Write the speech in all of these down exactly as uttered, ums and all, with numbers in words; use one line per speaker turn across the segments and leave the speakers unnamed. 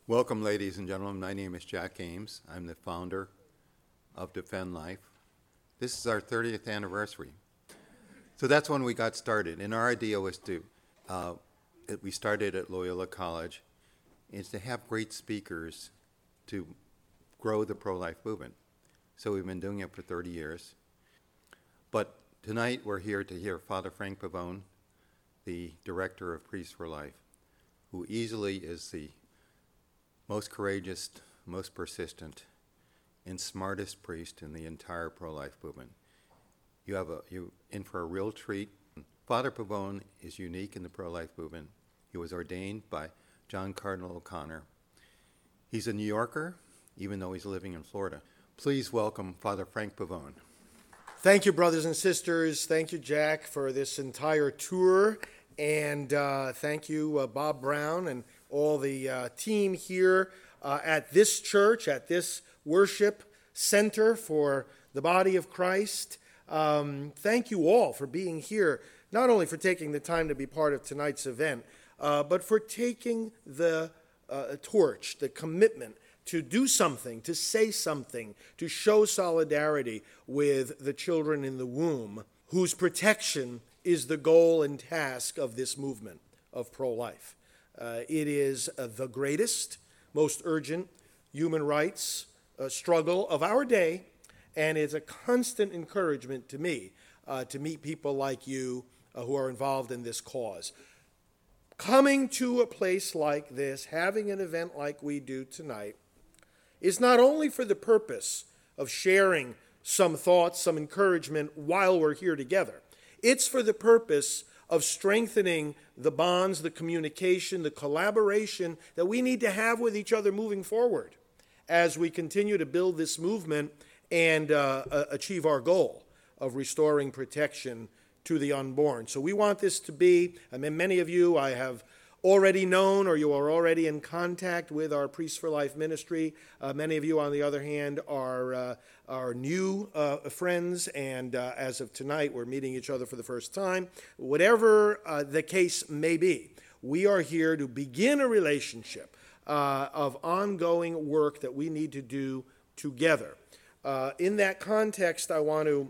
Welcome, ladies and gentlemen. My name is Jack Ames. I'm the founder of Defend Life. This is our thirtieth anniversary. So that's when we got started. And our idea was to, uh, it, we started at Loyola College, is to have great speakers to grow the pro-life movement. So we've been doing it for thirty years. But tonight we're here to hear Father Frank Pavone, the director of Priests for Life, who easily is the most courageous, most persistent, and smartest priest in the entire pro-life movement. You have a you in for a real treat. Father Pavone is unique in the pro-life movement. He was ordained by John Cardinal O'Connor. He's a New Yorker, even though he's living in Florida. Please welcome Father Frank Pavone.
Thank you, brothers and sisters. Thank you, Jack, for this entire tour. And uh, thank you, uh, Bob Brown, and all the uh, team here uh, at this church, at this worship center for the body of Christ. Um, thank you all for being here, not only for taking the time to be part of tonight's event, uh, but for taking the uh, torch, the commitment to do something, to say something, to show solidarity with the children in the womb, whose protection is the goal and task of this movement of pro-life. Uh, it is uh, the greatest, most urgent human rights uh, struggle of our day, and it's a constant encouragement to me uh, to meet people like you uh, who are involved in this cause. Coming to a place like this, having an event like we do tonight, is not only for the purpose of sharing some thoughts, some encouragement while we're here together. It's for the purpose of strengthening the bonds, the communication, the collaboration that we need to have with each other moving forward as we continue to build this movement and uh, uh, achieve our goal of restoring protection to the unborn. So we want this to be, I mean, many of you I have already known, or you are already in contact with our Priests for Life ministry. Uh, many of you, on the other hand, are uh, are new uh, friends, and uh, as of tonight, we're meeting each other for the first time. Whatever uh, the case may be, we are here to begin a relationship uh, of ongoing work that we need to do together. Uh, in that context, I want to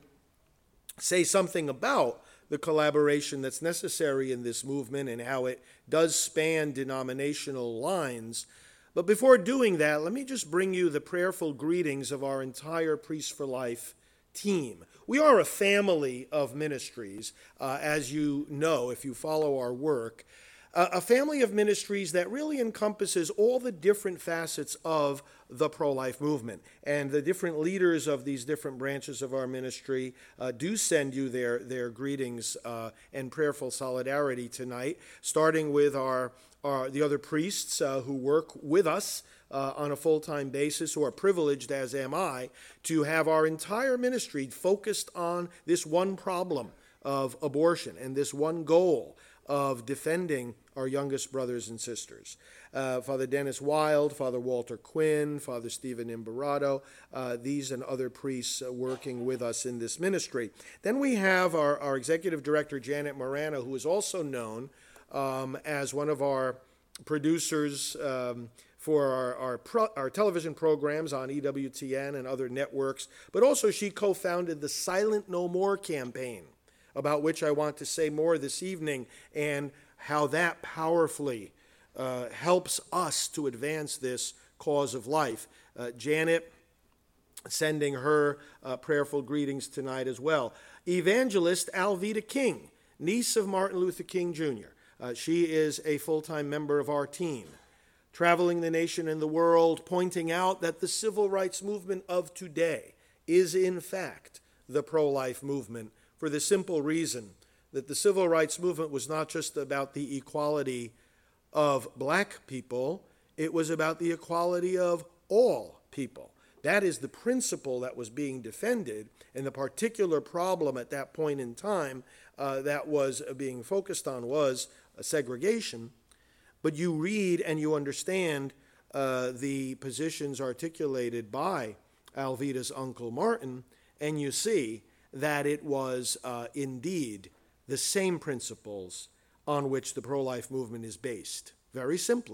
say something about the collaboration that's necessary in this movement and how it does span denominational lines. But before doing that, let me just bring you the prayerful greetings of our entire Priests for Life team. We are a family of ministries, uh, as you know if you follow our work, uh, a family of ministries that really encompasses all the different facets of the pro-life movement. And the different leaders of these different branches of our ministry uh, do send you their, their greetings uh, and prayerful solidarity tonight, starting with our, our the other priests uh, who work with us uh, on a full-time basis, who are privileged, as am I, to have our entire ministry focused on this one problem of abortion and this one goal of defending our youngest brothers and sisters. Uh, Father Dennis Wild, Father Walter Quinn, Father Stephen Imbarato, uh, these and other priests uh, working with us in this ministry. Then we have our, our executive director, Janet Morano, who is also known um, as one of our producers um, for our, our, pro, our television programs on E W T N and other networks, but also she co-founded the Silent No More campaign, about which I want to say more this evening, and how that powerfully uh, helps us to advance this cause of life. Uh, Janet, sending her uh, prayerful greetings tonight as well. Evangelist Alveda King, niece of Martin Luther King Junior Uh, she is a full-time member of our team, traveling the nation and the world, pointing out that the civil rights movement of today is in fact the pro-life movement, for the simple reason that the civil rights movement was not just about the equality of black people, it was about the equality of all people. That is the principle that was being defended, and the particular problem at that point in time uh, that was being focused on was uh, segregation. But you read and you understand uh, the positions articulated by Alveda's Uncle Martin, and you see that it was uh, indeed the same principles on which the pro-life movement is based. Very simply,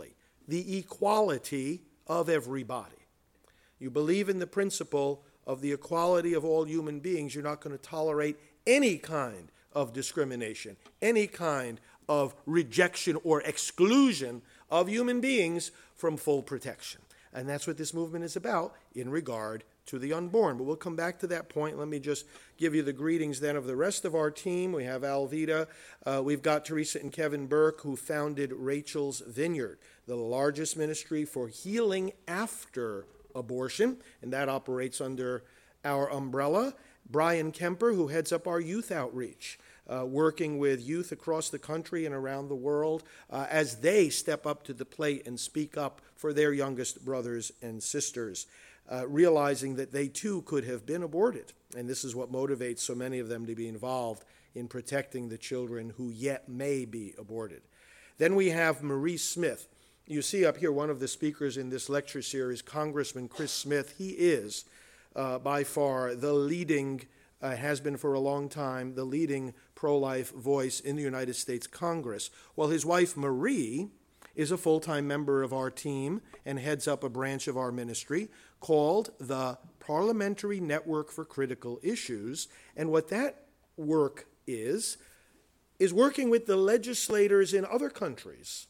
the equality of everybody. You believe in the principle of the equality of all human beings, you're not going to tolerate any kind of discrimination, any kind of rejection or exclusion of human beings from full protection. And that's what this movement is about in regard to the unborn. But we'll come back to that point. Let me just give you the greetings then of the rest of our team. We have Alvita. Uh, we've got Teresa and Kevin Burke, who founded Rachel's Vineyard, the largest ministry for healing after abortion, and that operates under our umbrella. Brian Kemper, who heads up our youth outreach, uh, working with youth across the country and around the world uh, as they step up to the plate and speak up for their youngest brothers and sisters, uh, realizing that they too could have been aborted. And this is what motivates so many of them to be involved in protecting the children who yet may be aborted. Then we have Marie Smith. You see up here one of the speakers in this lecture series, Congressman Chris Smith. He is uh, by far the leading, uh, has been for a long time, the leading pro-life voice in the United States Congress. While his wife Marie is a full-time member of our team and heads up a branch of our ministry called the Parliamentary Network for Critical Issues. And what that work is, is working with the legislators in other countries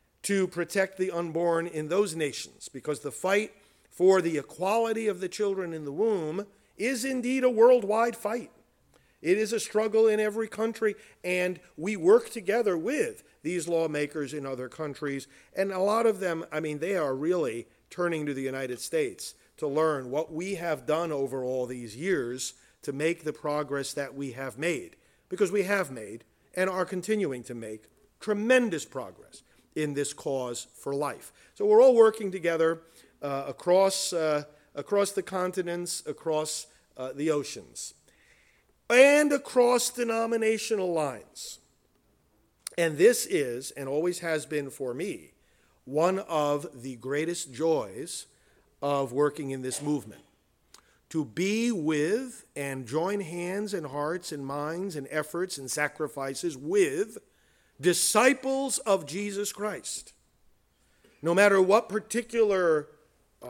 to protect the unborn in those nations, because the fight for the equality of the children in the womb is indeed a worldwide fight. It is a struggle in every country, and we work together with these lawmakers in other countries, and a lot of them, I mean, they are really turning to the United States to learn what we have done over all these years to make the progress that we have made, because we have made and are continuing to make tremendous progress in this cause for life. So we're all working together uh, across, uh, across the continents, across uh, the oceans, and across denominational lines. And this is, and always has been for me, one of the greatest joys of working in this movement. To be with and join hands and hearts and minds and efforts and sacrifices with disciples of Jesus Christ. No matter what particular uh,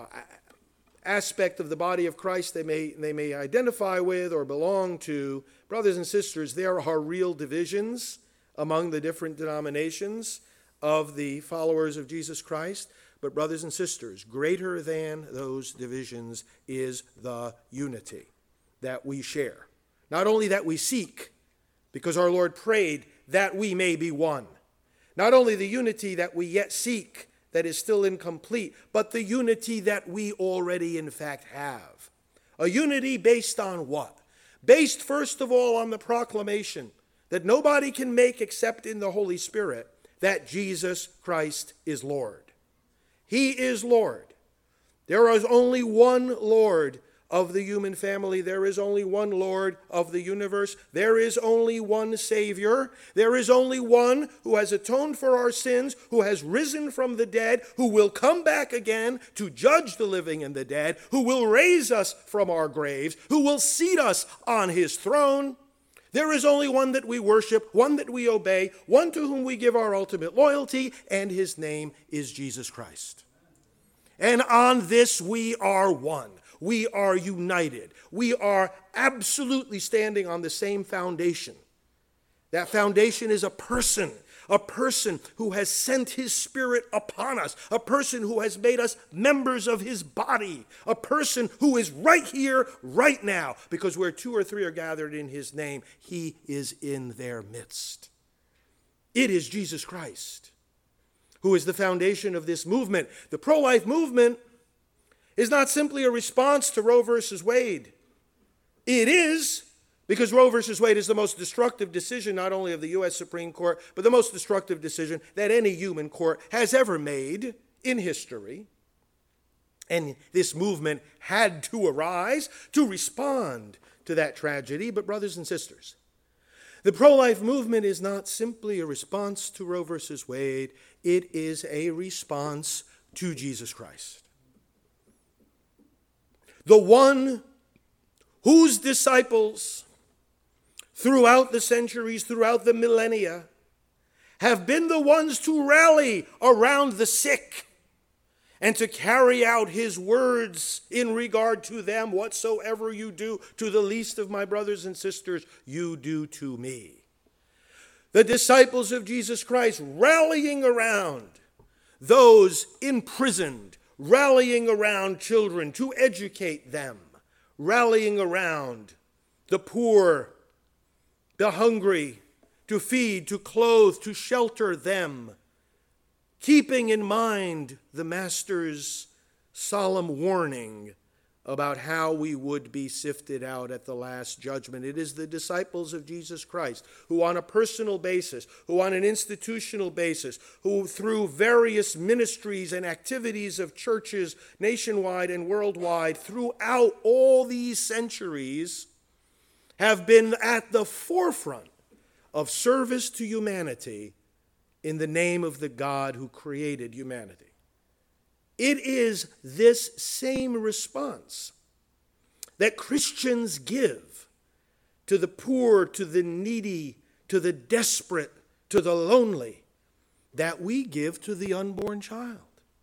aspect of the body of Christ they may, they may identify with or belong to, brothers and sisters, there are real divisions among the different denominations of the followers of Jesus Christ. But brothers and sisters, greater than those divisions is the unity that we share. Not only that we seek, because our Lord prayed that we may be one. Not only the unity that we yet seek, that is still incomplete, but the unity that we already in fact have. A unity based on what? Based first of all on the proclamation that nobody can make except in the Holy Spirit that Jesus Christ is Lord. He is Lord. There is only one Lord of the human family. There is only one Lord of the universe. There is only one Savior. There is only one who has atoned for our sins, who has risen from the dead, who will come back again to judge the living and the dead, who will raise us from our graves, who will seat us on his throne. There is only one that we worship, one that we obey, one to whom we give our ultimate loyalty, and his name is Jesus Christ. And on this we are one. We are united. We are absolutely standing on the same foundation. That foundation is a person, a person who has sent his Spirit upon us, a person who has made us members of his body, a person who is right here, right now, because where two or three are gathered in his name, he is in their midst. It is Jesus Christ who is the foundation of this movement. The pro-life movement is not simply a response to Roe versus Wade. It is, because Roe versus Wade is the most destructive decision not only of the U S Supreme Court, but the most destructive decision that any human court has ever made in history. And this movement had to arise to respond to that tragedy. But brothers and sisters, the pro-life movement is not simply a response to Roe versus Wade. It is a response to Jesus Christ. The one whose disciples throughout the centuries, throughout the millennia, have been the ones to rally around the sick, and to carry out his words in regard to them. Whatsoever you do to the least of my brothers and sisters, you do to me. The disciples of Jesus Christ rallying around those imprisoned, rallying around children to educate them, rallying around the poor, the hungry, to feed, to clothe, to shelter them, keeping in mind the Master's solemn warning about how we would be sifted out at the last judgment. It is the disciples of Jesus Christ who on a personal basis, who on an institutional basis, who through various ministries and activities of churches nationwide and worldwide throughout all these centuries have been at the forefront of service to humanity in the name of the God who created humanity. It is this same response that Christians give to the poor, to the needy, to the desperate, to the lonely, that we give to the unborn child.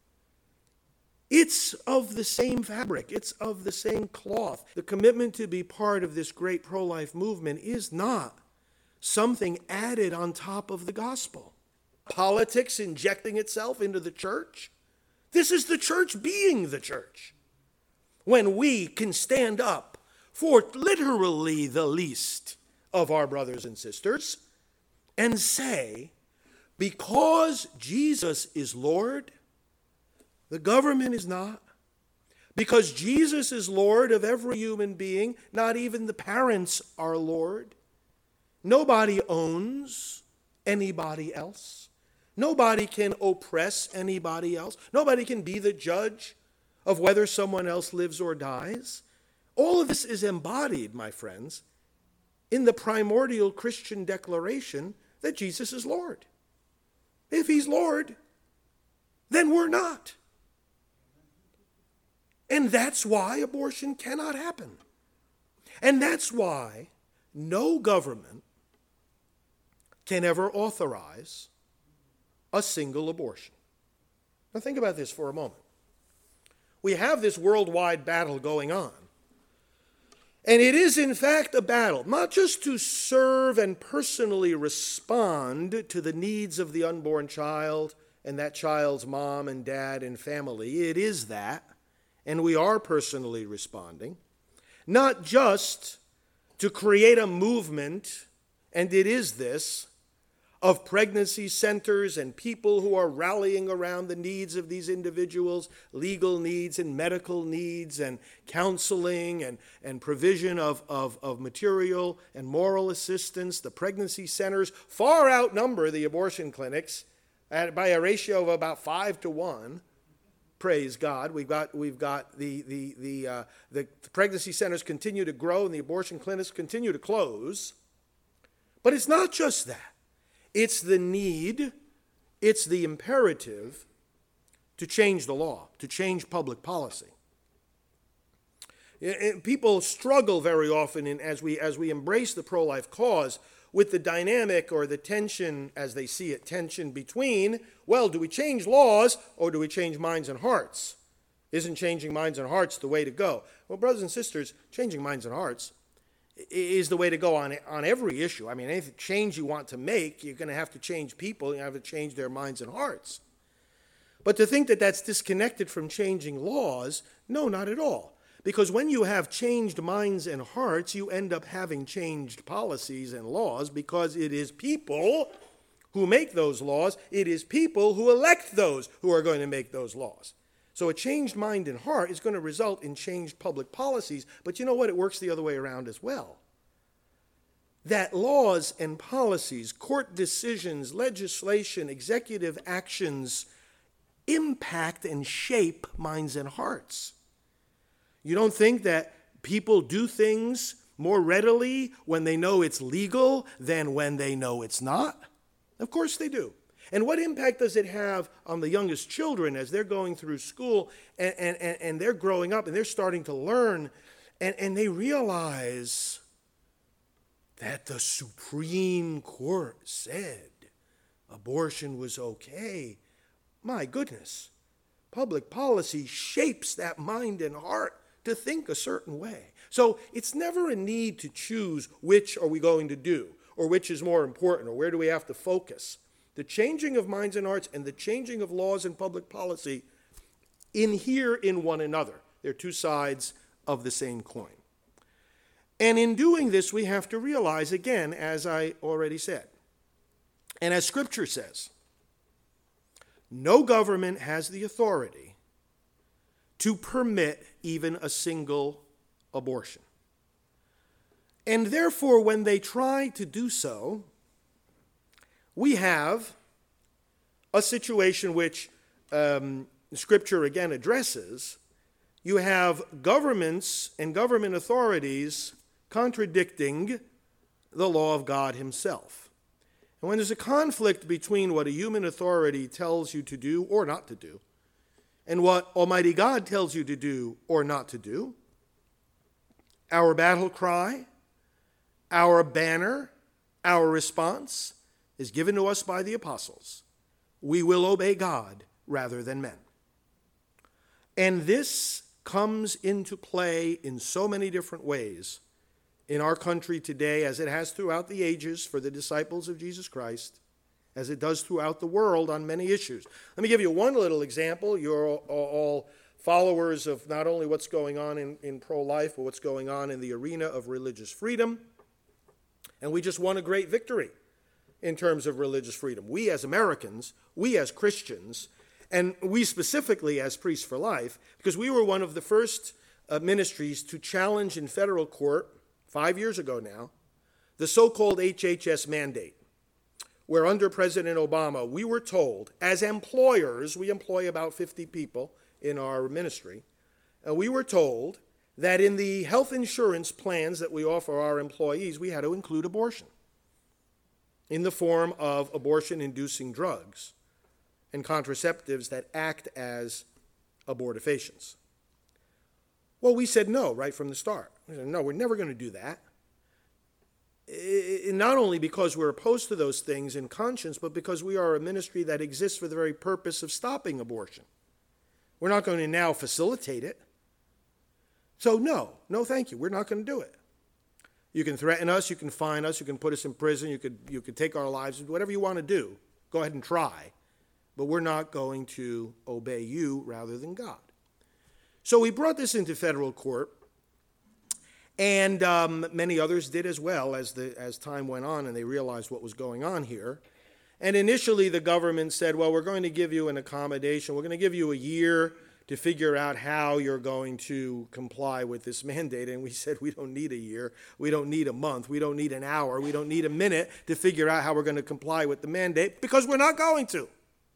It's of the same fabric. It's of the same cloth. The commitment to be part of this great pro-life movement is not something added on top of the gospel. Politics injecting itself into the church. This is the church being the church. When we can stand up for literally the least of our brothers and sisters and say, because Jesus is Lord, the government is not. Because Jesus is Lord of every human being, not even the parents are Lord. Nobody owns anybody else. Nobody can oppress anybody else. Nobody can be the judge of whether someone else lives or dies. All of this is embodied, my friends, in the primordial Christian declaration that Jesus is Lord. If he's Lord, then we're not. And that's why abortion cannot happen. And that's why no government can ever authorize a single abortion. Now think about this for a moment. We have this worldwide battle going on. And it is in fact a battle, not just to serve and personally respond to the needs of the unborn child and that child's mom and dad and family. It is that, and we are personally responding. Not just to create a movement, and it is this, of pregnancy centers and people who are rallying around the needs of these individuals, legal needs and medical needs and counseling and, and provision of, of, of material and moral assistance. The pregnancy centers far outnumber the abortion clinics at, by a ratio of about five to one. Praise God. We've got, we've got the, the, the, uh, the pregnancy centers continue to grow and the abortion clinics continue to close. But it's not just that. It's the need, it's the imperative to change the law, to change public policy. People struggle very often in, as we as we embrace the pro-life cause with the dynamic or the tension, as they see it, tension between, well, do we change laws or do we change minds and hearts? Isn't changing minds and hearts the way to go? Well, brothers and sisters, changing minds and hearts is the way to go on, on every issue. I mean, any change you want to make, you're going to have to change people. You have to change their minds and hearts. But to think that that's disconnected from changing laws, no, not at all. Because when you have changed minds and hearts, you end up having changed policies and laws because it is people who make those laws. It is people who elect those who are going to make those laws. So a changed mind and heart is going to result in changed public policies, but you know what? It works the other way around as well. That laws and policies, court decisions, legislation, executive actions impact and shape minds and hearts. You don't think that people do things more readily when they know it's legal than when they know it's not? Of course they do. And what impact does it have on the youngest children as they're going through school and, and, and they're growing up and they're starting to learn and, and they realize that the Supreme Court said abortion was okay? My goodness. public policy shapes that mind and heart to think a certain way. So it's never a need to choose which are we going to do, or which is more important, or where do we have to focus. The changing of minds and hearts and the changing of laws and public policy inhere in one another. They're two sides of the same coin. And in doing this, we have to realize, again, as I already said, and as Scripture says, no government has the authority to permit even a single abortion. And therefore, when they try to do so, we have a situation which um, Scripture again addresses. You have governments and government authorities contradicting the law of God himself. And when there's a conflict between what a human authority tells you to do or not to do, and what Almighty God tells you to do or not to do, our battle cry, our banner, our response is given to us by the apostles. We will obey God rather than men. And this comes into play in so many different ways in our country today, as it has throughout the ages for the disciples of Jesus Christ, as it does throughout the world on many issues. Let me give you one little example. You're all, all followers of not only what's going on in, in pro-life, but what's going on in the arena of religious freedom. And we just won a great victory in terms of religious freedom. We as Americans, we as Christians, and we specifically as Priests for Life, because we were one of the first uh, ministries to challenge in federal court, five years ago now, the so-called H H S mandate, where under President Obama, we were told, as employers, we employ about fifty people in our ministry, uh, we were told that in the health insurance plans that we offer our employees, we had to include abortion in the form of abortion-inducing drugs and contraceptives that act as abortifacients. Well, we said no right from the start. We said, no, we're never going to do that. It, not only because we're opposed to those things in conscience, but because we are a ministry that exists for the very purpose of stopping abortion. We're not going to now facilitate it. So no, no thank you. We're not going to do it. You can threaten us, you can fine us, you can put us in prison, you could, you could take our lives, whatever you want to do. Go ahead and try. But we're not going to obey you rather than God. So we brought this into federal court, and um, many others did as well as, the, as time went on and they realized what was going on here. And initially the government said, well, we're going to give you an accommodation. We're going to give you a year to figure out how you're going to comply with this mandate. And we said, we don't need a year. We don't need a month. We don't need an hour. We don't need a minute to figure out how we're going to comply with the mandate, because we're not going to.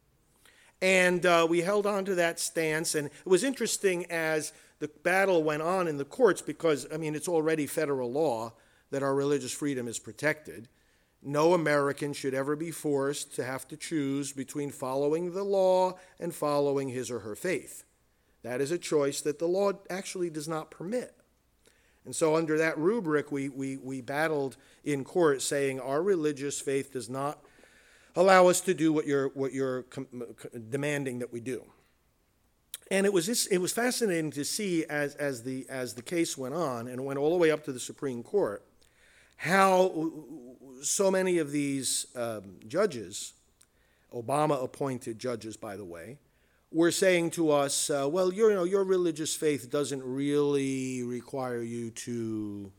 And uh, we held on to that stance. And it was interesting as the battle went on in the courts, because, I mean, it's already federal law that our religious freedom is protected. No American should ever be forced to have to choose between following the law and following his or her faith. That is a choice that the law actually does not permit. And so under that rubric, we, we, we battled in court saying our religious faith does not allow us to do what you're, what you're com- demanding that we do. And it was just, it was fascinating to see as, as, the, as the case went on, and it went all the way up to the Supreme Court, how so many of these um, judges, Obama-appointed judges, by the way, were saying to us, uh, well, you know, your religious faith doesn't really require you to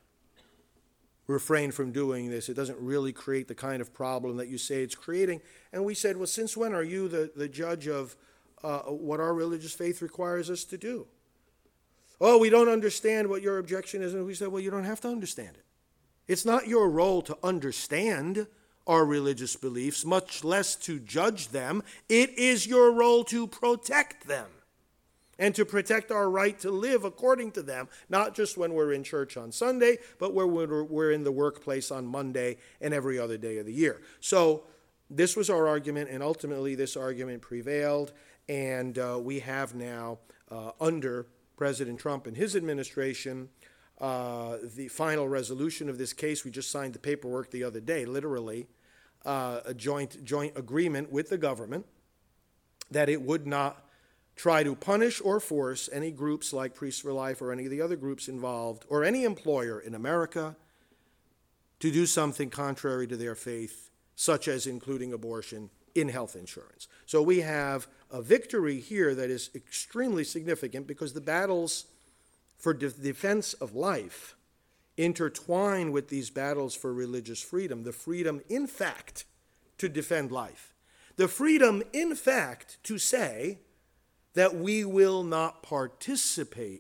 refrain from doing this. It doesn't really create the kind of problem that you say it's creating. And we said, well, since when are you the, the judge of uh, what our religious faith requires us to do? Oh, we don't understand what your objection is. And we said, well, you don't have to understand it. It's not your role to understand our religious beliefs, much less to judge them. It is your role to protect them and to protect our right to live according to them, not just when we're in church on Sunday, but when we're, we're in the workplace on Monday and every other day of the year. So this was our argument, and ultimately this argument prevailed, and uh, we have now, uh, under President Trump and his administration, uh, the final resolution of this case. We just signed the paperwork the other day, literally, uh, a joint joint agreement with the government that it would not try to punish or force any groups like Priests for Life or any of the other groups involved, or any employer in America, to do something contrary to their faith, such as including abortion in health insurance. So we have a victory here that is extremely significant, because the battles for de- defense of life intertwine with these battles for religious freedom, the freedom, in fact, to defend life, the freedom, in fact, to say that we will not participate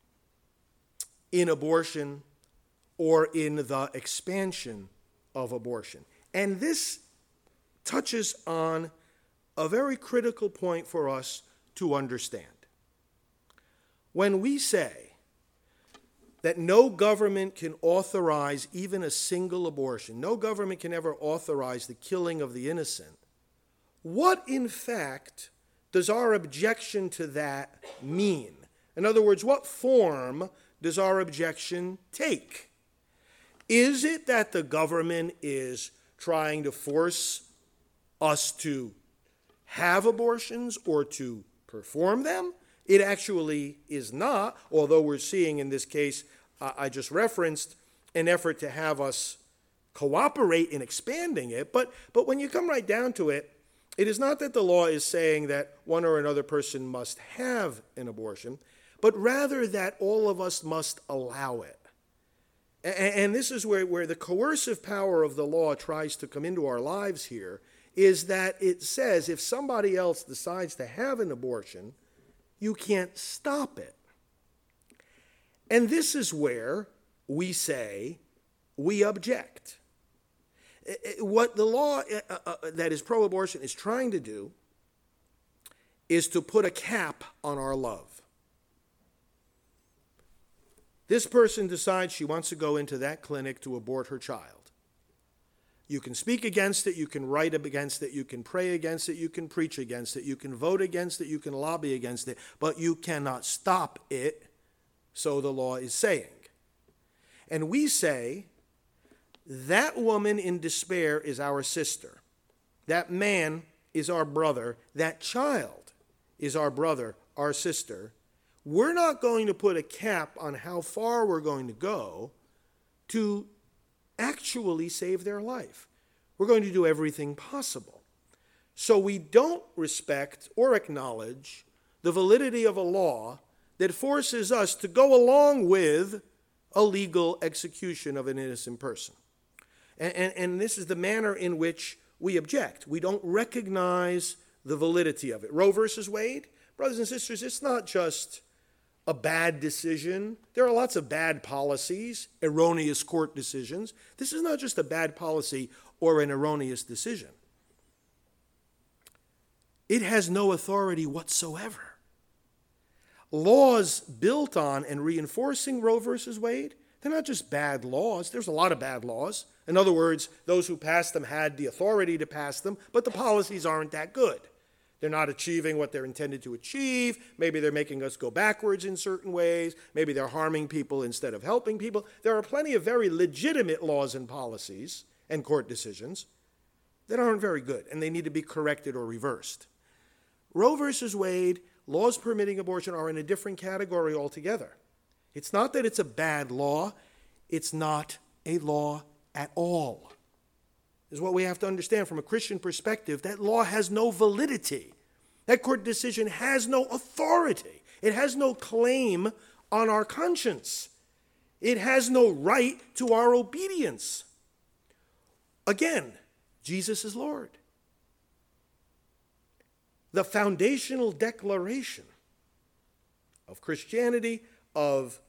in abortion or in the expansion of abortion. And this touches on a very critical point for us to understand. When we say that no government can authorize even a single abortion, no government can ever authorize the killing of the innocent, what in fact does our objection to that mean? In other words, what form does our objection take? Is it that the government is trying to force us to have abortions or to perform them? It actually is not, although we're seeing in this case uh, I just referenced an effort to have us cooperate in expanding it. But, but when you come right down to it, it is not that the law is saying that one or another person must have an abortion, but rather that all of us must allow it. And, and this is where, where the coercive power of the law tries to come into our lives here, is that it says if somebody else decides to have an abortion, you can't stop it. And this is where we say we object. What the law uh, uh, that is pro-abortion is trying to do is to put a cap on our love. This person decides she wants to go into that clinic to abort her child. You can speak against it, you can write against it, you can pray against it, you can preach against it, you can vote against it, you can lobby against it, but you cannot stop it, so the law is saying. And we say, that woman in despair is our sister. That man is our brother. That child is our brother, our sister. We're not going to put a cap on how far we're going to go to actually save their life. We're going to do everything possible. So we don't respect or acknowledge the validity of a law that forces us to go along with a legal execution of an innocent person. And, and, and this is the manner in which we object. We don't recognize the validity of it. Roe versus Wade, brothers and sisters, it's not just a bad decision. There are lots of bad policies, erroneous court decisions. This is not just a bad policy or an erroneous decision. It has no authority whatsoever. Laws built on and reinforcing Roe versus Wade, they're not just bad laws. There's a lot of bad laws. In other words, those who passed them had the authority to pass them, but the policies aren't that good. They're not achieving what they're intended to achieve. Maybe they're making us go backwards in certain ways. Maybe they're harming people instead of helping people. There are plenty of very legitimate laws and policies and court decisions that aren't very good, and they need to be corrected or reversed. Roe versus Wade, laws permitting abortion are in a different category altogether. It's not that it's a bad law. It's not a law at all. Is what we have to understand from a Christian perspective. That law has no validity. That court decision has no authority. It has no claim on our conscience. It has no right to our obedience. Again, Jesus is Lord. The foundational declaration of Christianity, of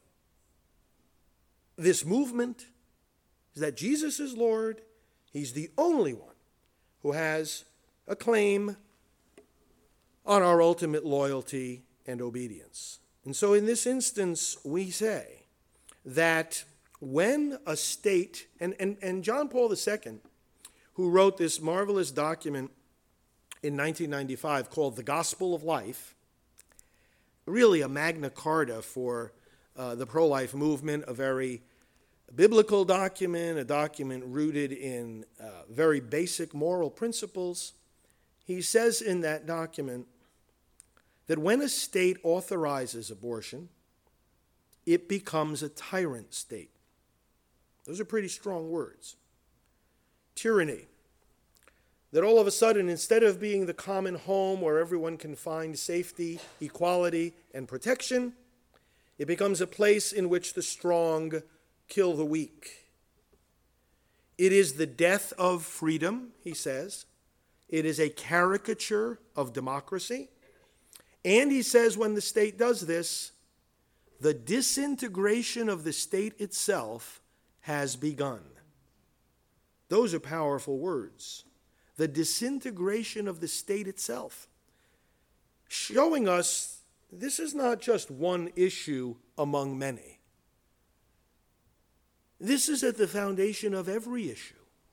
this movement, is that Jesus is Lord. He's the only one who has a claim on our ultimate loyalty and obedience. And so in this instance, we say that when a state, and, and, and John Paul the Second, who wrote this marvelous document in nineteen ninety-five called The Gospel of Life, really a Magna Carta for uh, the pro-life movement, a very biblical document, a document rooted in uh, very basic moral principles. He says in that document that when a state authorizes abortion, it becomes a tyrant state. Those are pretty strong words. Tyranny. That all of a sudden, instead of being the common home where everyone can find safety, equality, and protection, it becomes a place in which the strong kill the weak. It is the death of freedom, he says. It is a caricature of democracy. And he says when the state does this, the disintegration of the state itself has begun. Those are powerful words. The disintegration of the state itself, showing us this is not just one issue among many. This is at the foundation of every issue.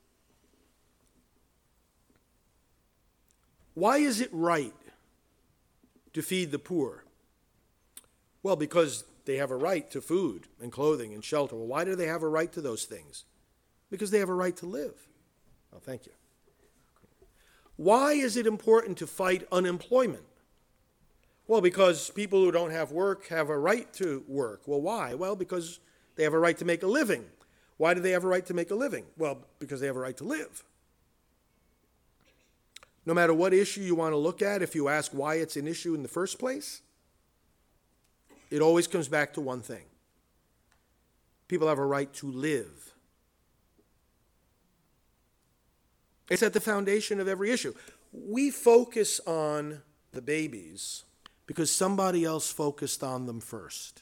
Why is it right to feed the poor? Well, because they have a right to food and clothing and shelter. Well, why do they have a right to those things? Because they have a right to live. Oh, thank you. Why is it important to fight unemployment? Well, because people who don't have work have a right to work. Well, why? Well, because they have a right to make a living. Why do they have a right to make a living? Well, because they have a right to live. No matter what issue you want to look at, if you ask why it's an issue in the first place, it always comes back to one thing. People have a right to live. It's at the foundation of every issue. We focus on the babies because somebody else focused on them first.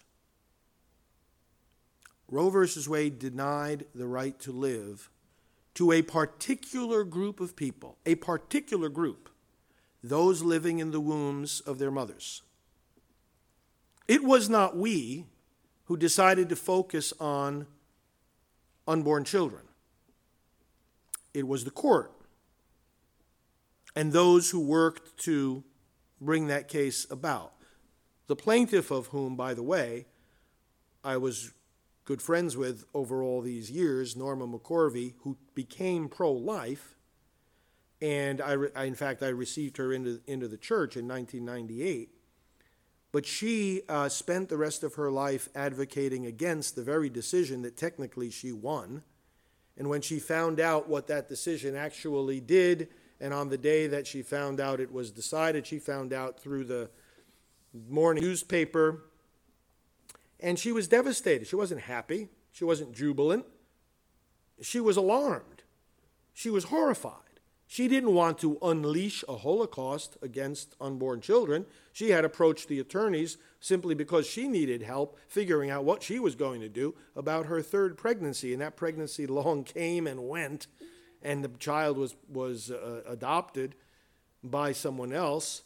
Roe versus Wade denied the right to live to a particular group of people, a particular group, those living in the wombs of their mothers. It was not we who decided to focus on unborn children. It was the court and those who worked to bring that case about. The plaintiff, of whom, by the way, I was good friends with over all these years, Norma McCorvey, who became pro-life, and I, I in fact, I received her into, into the church in nineteen ninety-eight. But she uh, spent the rest of her life advocating against the very decision that technically she won. And when she found out what that decision actually did, and on the day that she found out it was decided, she found out through the morning newspaper, and she was devastated. She wasn't happy. She wasn't jubilant. She was alarmed. She was horrified. She didn't want to unleash a Holocaust against unborn children. She had approached the attorneys simply because she needed help figuring out what she was going to do about her third pregnancy. And that pregnancy long came and went, and the child was, was uh, adopted by someone else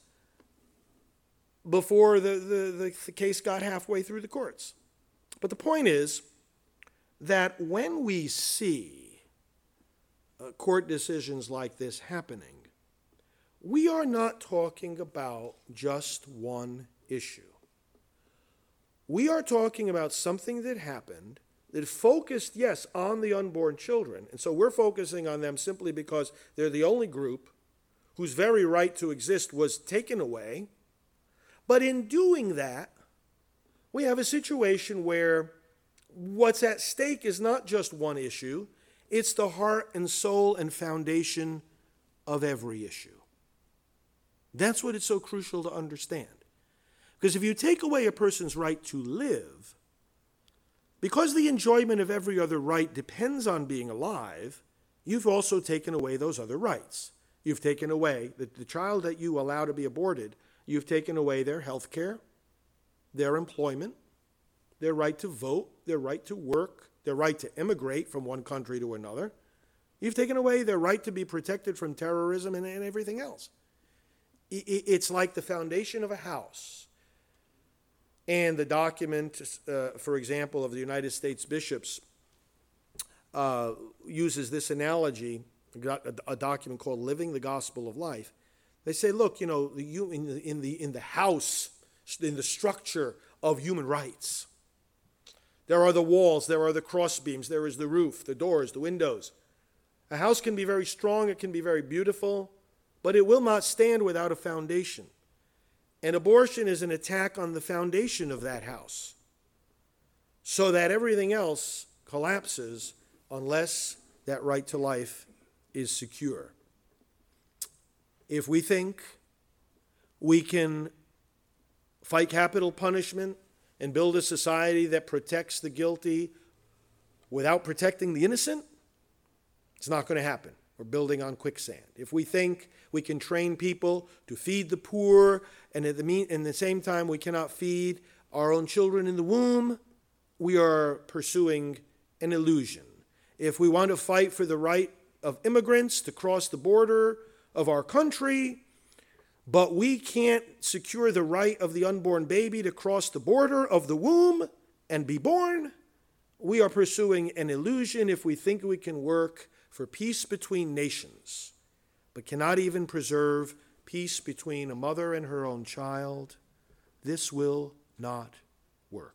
before the, the, the case got halfway through the courts. But the point is that when we see uh, court decisions like this happening, we are not talking about just one issue. We are talking about something that happened that focused, yes, on the unborn children. And so we're focusing on them simply because they're the only group whose very right to exist was taken away. But in doing that, we have a situation where what's at stake is not just one issue, it's the heart and soul and foundation of every issue. That's what it's so crucial to understand. Because if you take away a person's right to live, because the enjoyment of every other right depends on being alive, you've also taken away those other rights. You've taken away the, the child that you allow to be aborted. You've taken away their health care, their employment, their right to vote, their right to work, their right to immigrate from one country to another. You've taken away their right to be protected from terrorism and, and everything else. It's like the foundation of a house. And the document, uh, for example, of the United States bishops uh, uses this analogy, a document called Living the Gospel of Life. They say, look, you know, the, in, the, in, the, in the house, in the structure of human rights, there are the walls, there are the cross beams, there is the roof, the doors, the windows. A house can be very strong, it can be very beautiful, but it will not stand without a foundation. And abortion is an attack on the foundation of that house, so that everything else collapses unless that right to life is secure. If we think we can fight capital punishment and build a society that protects the guilty without protecting the innocent, it's not going to happen. We're building on quicksand. If we think we can train people to feed the poor, and at the, mean, in the same time we cannot feed our own children in the womb, we are pursuing an illusion. If we want to fight for the right of immigrants to cross the border of our country, but we can't secure the right of the unborn baby to cross the border of the womb and be born, we are pursuing an illusion if we think we can work for peace between nations, but cannot even preserve peace between a mother and her own child. This will not work.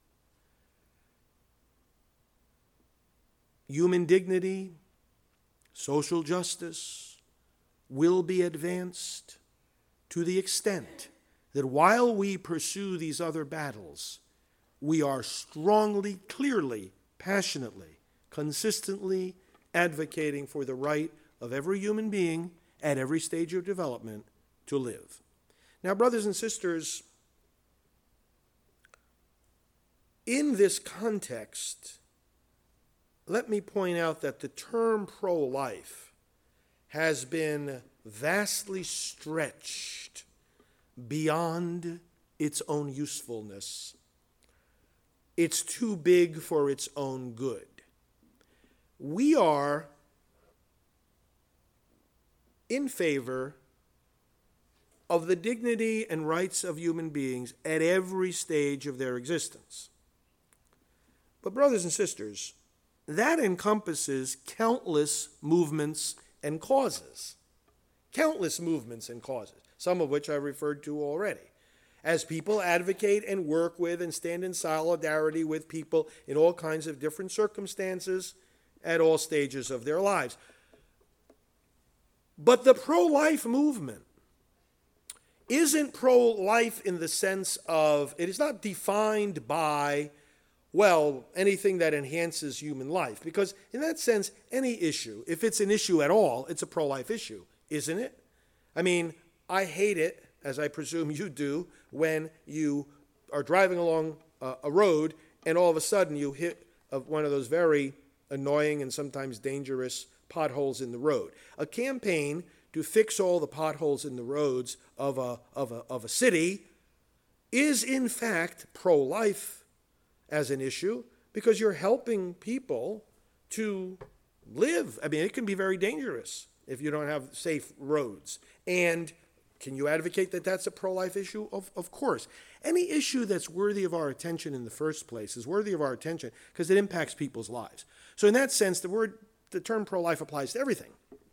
Human dignity, social justice will be advanced to the extent that while we pursue these other battles, we are strongly, clearly, passionately, consistently advocating for the right of every human being at every stage of development to live. Now, brothers and sisters, in this context, let me point out that the term pro-life has been vastly stretched beyond its own usefulness. It's too big for its own good. We are in favor of the dignity and rights of human beings at every stage of their existence. But brothers and sisters, that encompasses countless movements and causes. Countless movements and causes, some of which I referred to already. As people advocate and work with and stand in solidarity with people in all kinds of different circumstances at all stages of their lives. But the pro-life movement isn't pro-life in the sense of, it is not defined by, well, anything that enhances human life. Because in that sense, any issue, if it's an issue at all, it's a pro-life issue, isn't it? I mean, I hate it, as I presume you do, when you are driving along uh, a road and all of a sudden you hit uh, one of those very annoying and sometimes dangerous potholes in the road. A campaign to fix all the potholes in the roads of a, of a, of a city is in fact pro-life as an issue, because you're helping people to live. I mean, it can be very dangerous if you don't have safe roads. And can you advocate that that's a pro-life issue? Of, of course. Any issue that's worthy of our attention in the first place is worthy of our attention because it impacts people's lives. So in that sense, the word, the term pro-life applies to everything.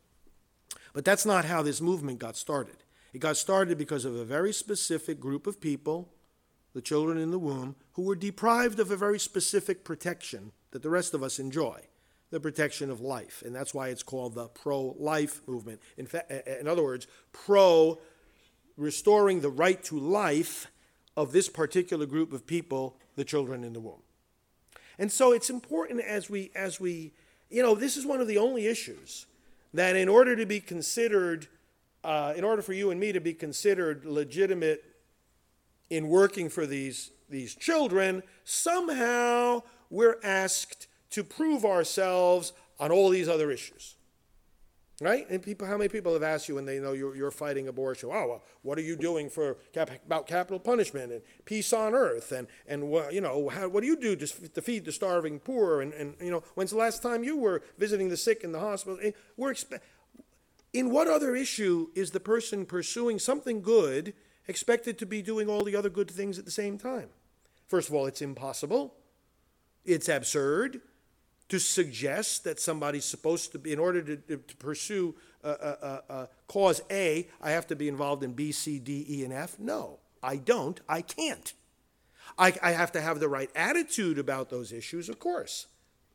But that's not how this movement got started. It got started because of a very specific group of people, the children in the womb, who were deprived of a very specific protection that the rest of us enjoy, the protection of life. And that's why it's called the pro-life movement. In fact, in other words, pro restoring the right to life of this particular group of people, the children in the womb. And so it's important as we, as we, you know, this is one of the only issues that in order to be considered, uh, in order for you and me to be considered legitimate in working for these, these children, somehow we're asked to prove ourselves on all these other issues. Right? And people, how many people have asked you when they know you're, you're fighting abortion? Oh, well, what are you doing for cap- about capital punishment and peace on earth? And, and what, you know, how, what do you do to, to feed the starving poor? And, and, you know, when's the last time you were visiting the sick in the hospital? We're expe- in what other issue is the person pursuing something good expected to be doing all the other good things at the same time? First of all, it's impossible. It's absurd to suggest that somebody's supposed to be, in order to, to, to pursue uh, uh, uh, cause A, I have to be involved in B, C, D, E, and F. No, I don't. I can't. I, I have to have the right attitude about those issues, of course.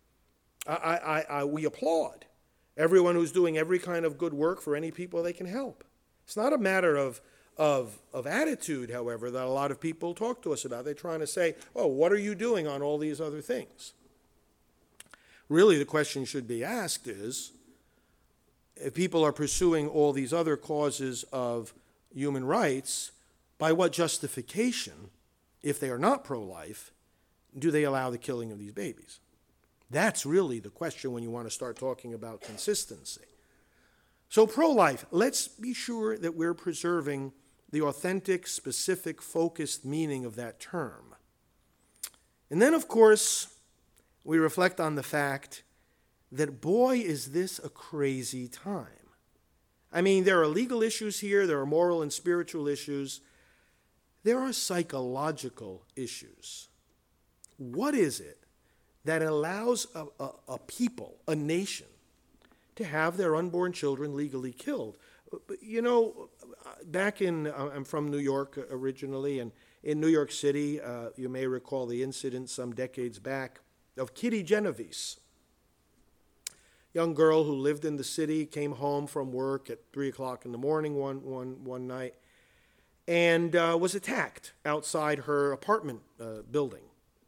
I, I, I, we applaud everyone who's doing every kind of good work for any people they can help. It's not a matter of, of, of attitude, however, that a lot of people talk to us about. They're trying to say, oh, what are you doing on all these other things? Really, the question should be asked is, if people are pursuing all these other causes of human rights, by what justification, if they are not pro-life, do they allow the killing of these babies? That's really the question when you want to start talking about consistency. So pro-life, let's be sure that we're preserving the authentic, specific, focused meaning of that term. And then, of course, we reflect on the fact that, boy, is this a crazy time. I mean, there are legal issues here, there are moral and spiritual issues, there are psychological issues. What is it that allows a, a, a people, a nation, to have their unborn children legally killed? You know, back in, I'm from New York originally, and in New York City, uh, you may recall the incident some decades back of Kitty Genovese, young girl who lived in the city, came home from work at three o'clock in the morning one, one, one night, and uh, was attacked outside her apartment uh, building.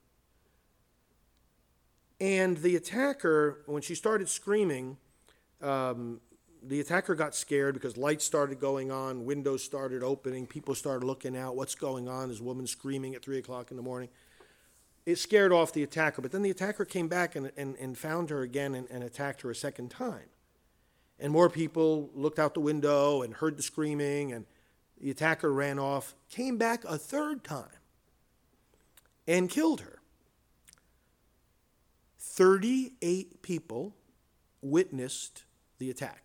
And the attacker, when she started screaming, um, the attacker got scared because lights started going on, windows started opening, people started looking out, what's going on, this woman screaming at three o'clock in the morning. It scared off the attacker, but then the attacker came back and, and, and found her again and, and attacked her a second time. And more people looked out the window and heard the screaming, and the attacker ran off, came back a third time, and killed her. thirty-eight people witnessed the attack.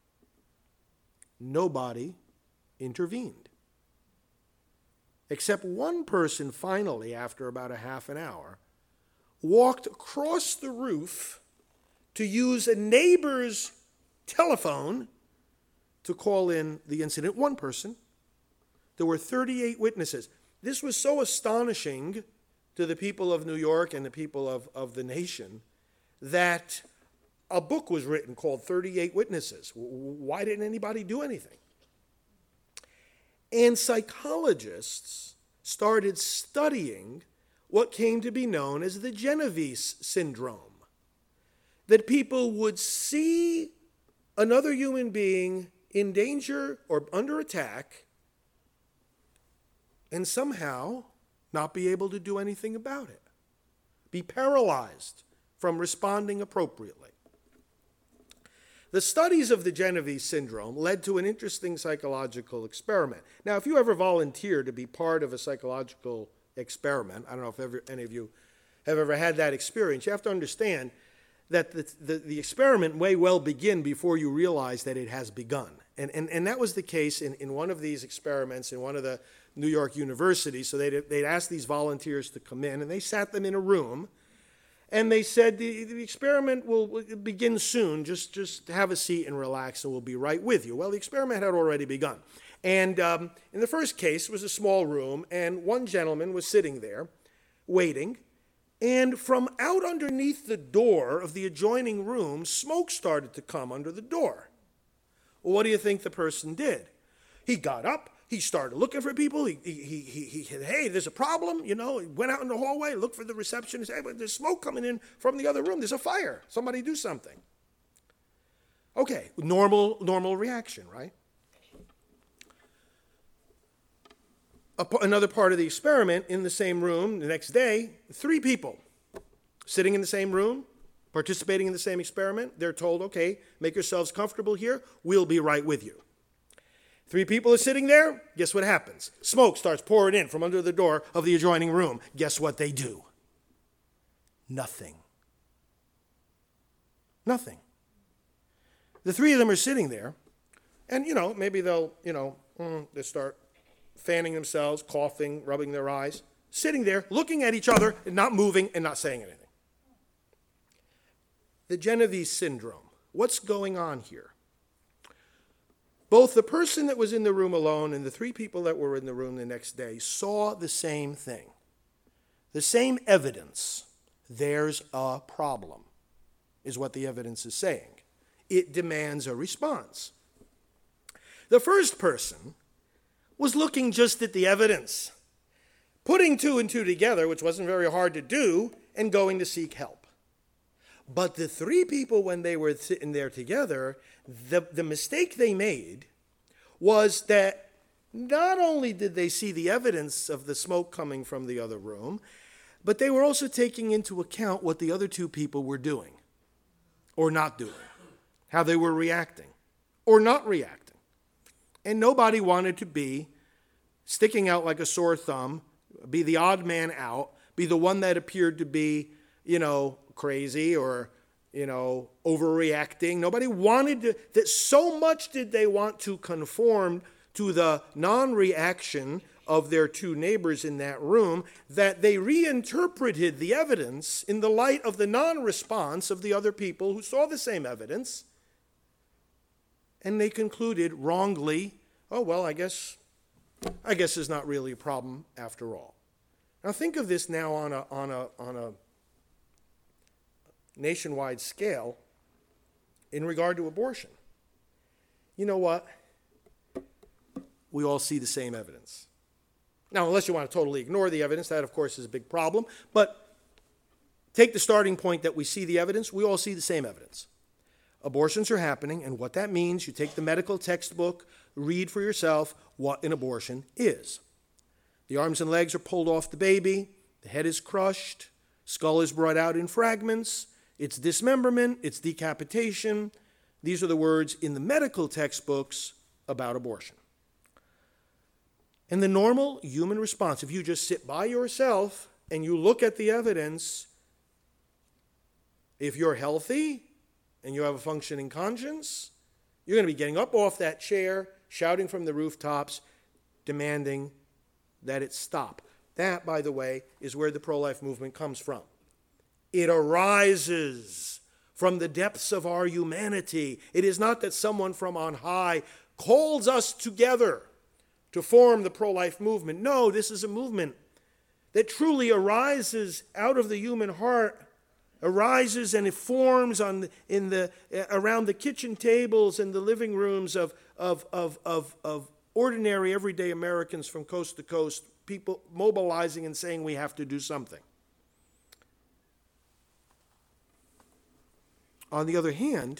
Nobody intervened. Except one person finally, after about a half an hour, walked across the roof to use a neighbor's telephone to call in the incident. One person. There were thirty-eight witnesses. This was so astonishing to the people of New York and the people of, of the nation that a book was written called thirty-eight Witnesses. Why didn't anybody do anything? And psychologists started studying what came to be known as the Genovese syndrome. That people would see another human being in danger or under attack and somehow not be able to do anything about it. Be paralyzed from responding appropriately. The studies of the Genovese syndrome led to an interesting psychological experiment. Now, if you ever volunteer to be part of a psychological experiment, I don't know if ever, any of you have ever had that experience, you have to understand that the, the, the experiment may well begin before you realize that it has begun. And, and, and that was the case in, in one of these experiments in one of the New York universities. So they'd, they'd asked these volunteers to come in, and they sat them in a room, and they said, the, the experiment will, will begin soon. Just, just have a seat and relax, and we'll be right with you. Well, the experiment had already begun. And um, in the first case, it was a small room, and one gentleman was sitting there waiting. And from out underneath the door of the adjoining room, smoke started to come under the door. Well, what do you think the person did? He got up. He started looking for people. He, he, he, he said, hey, there's a problem. You know, he went out in the hallway, looked for the receptionist. Hey, there's smoke coming in from the other room. There's a fire. Somebody do something. Okay, normal, normal reaction, right? A, another part of the experiment, in the same room the next day, three people sitting in the same room, participating in the same experiment. They're told, okay, make yourselves comfortable here. We'll be right with you. Three people are sitting there. Guess what happens? Smoke starts pouring in from under the door of the adjoining room. Guess what they do? Nothing. Nothing. The three of them are sitting there, and, you know, maybe they'll, you know, mm, they start fanning themselves, coughing, rubbing their eyes, sitting there, looking at each other, and not moving and not saying anything. The Genovese syndrome. What's going on here? Both the person that was in the room alone and the three people that were in the room the next day saw the same thing, the same evidence. There's a problem, is what the evidence is saying. It demands a response. The first person was looking just at the evidence, putting two and two together, which wasn't very hard to do, and going to seek help. But the three people, when they were sitting there together, the, the mistake they made was that not only did they see the evidence of the smoke coming from the other room, but they were also taking into account what the other two people were doing or not doing, how they were reacting or not reacting. And nobody wanted to be sticking out like a sore thumb, be the odd man out, be the one that appeared to be, you know, crazy or, you know, overreacting. Nobody wanted to, that so much did they want to conform to the non-reaction of their two neighbors in that room that they reinterpreted the evidence in the light of the non-response of the other people who saw the same evidence. And they concluded wrongly, oh, well, I guess, I guess it's not really a problem after all. Now think of this now on a, on a, on a nationwide scale in regard to abortion. You know what? We all see the same evidence. Now, unless you want to totally ignore the evidence, that, of course, is a big problem. But take the starting point that we see the evidence. We all see the same evidence. Abortions are happening, and what that means, you take the medical textbook, read for yourself what an abortion is. The arms and legs are pulled off the baby, the head is crushed, skull is brought out in fragments, it's dismemberment, it's decapitation. These are the words in the medical textbooks about abortion. And the normal human response, if you just sit by yourself and you look at the evidence, if you're healthy and you have a functioning conscience, you're going to be getting up off that chair, shouting from the rooftops, demanding that it stop. That, by the way, is where the pro-life movement comes from. It arises from the depths of our humanity. It is not that someone from on high calls us together to form the pro-life movement. No, this is a movement that truly arises out of the human heart, arises and it forms on the, in the around the kitchen tables and the living rooms of, of, of, of, of ordinary, everyday Americans from coast to coast, people mobilizing and saying we have to do something. On the other hand,